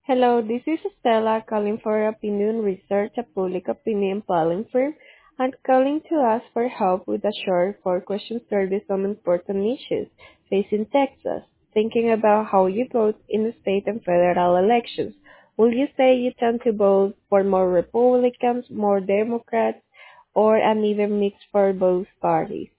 Hello, this is Stella calling for Opinion Research, a public opinion polling firm, and calling to ask for help with a short four-question survey on important issues facing Texas. Thinking about how you vote in the state and federal elections. Will you say you tend to vote for more Republicans, more Democrats, or an even mix for both parties?